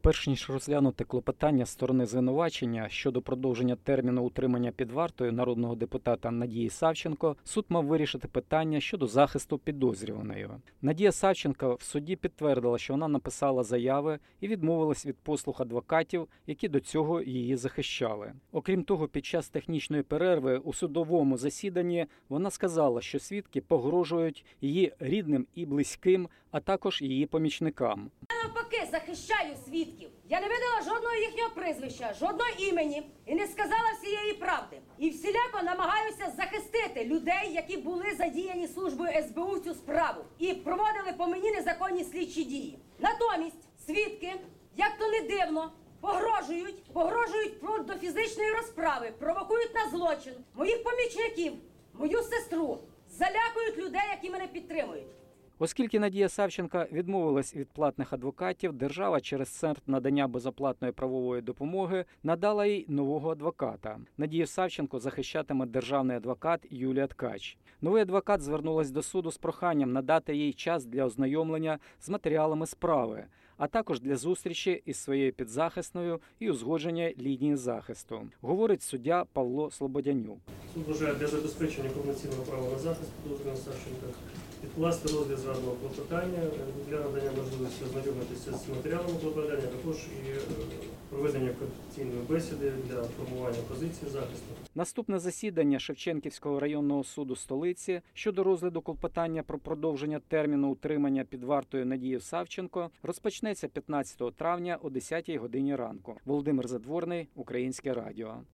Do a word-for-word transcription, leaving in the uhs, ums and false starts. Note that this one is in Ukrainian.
Перш ніж розглянути клопотання сторони звинувачення щодо продовження терміну утримання під вартою народного депутата Надії Савченко, суд мав вирішити питання щодо захисту підозрюваної. Надія Савченко в суді підтвердила, що вона написала заяви і відмовилась від послуг адвокатів, які до цього її захищали. Окрім того, під час технічної перерви у судовому засіданні вона сказала, що свідки погрожують її рідним і близьким, а також її помічникам. Я навпаки захищаю свідків. Я не видала жодного їхнього прізвища, жодного імені і не сказала всієї правди. І всіляко намагаюся захистити людей, які були задіяні службою ес бе у в цю справу і проводили по мені незаконні слідчі дії. Натомість свідки, як то не дивно, погрожують, погрожують вплоть до фізичної розправи, провокують на злочин моїх помічників, мою сестру, залякують людей, які мене підтримують. Оскільки Надія Савченко відмовилась від платних адвокатів, держава через центр надання безоплатної правової допомоги надала їй нового адвоката. Надію Савченко захищатиме державний адвокат Юлія Ткач. Новий адвокат звернулась до суду з проханням надати їй час для ознайомлення з матеріалами справи, а також для зустрічі із своєю підзахисною і узгодження лінії захисту, говорить суддя Павло Слободянюк. Суд вважає для забезпечення повноцінного права на захист підозрюваного Савченка відкласти розгляд згаданого клопотання для надання можливості ознайомитися з матеріалами клопотання, також і проведення конституційної бесіди для формування позиції захисту. Наступне засідання Шевченківського районного суду столиці щодо розгляду клопотання про продовження терміну утримання під вартою Надії Савченко розпочнеться п'ятнадцятого травня о десятій годині ранку. Володимир Задворний, Українське радіо.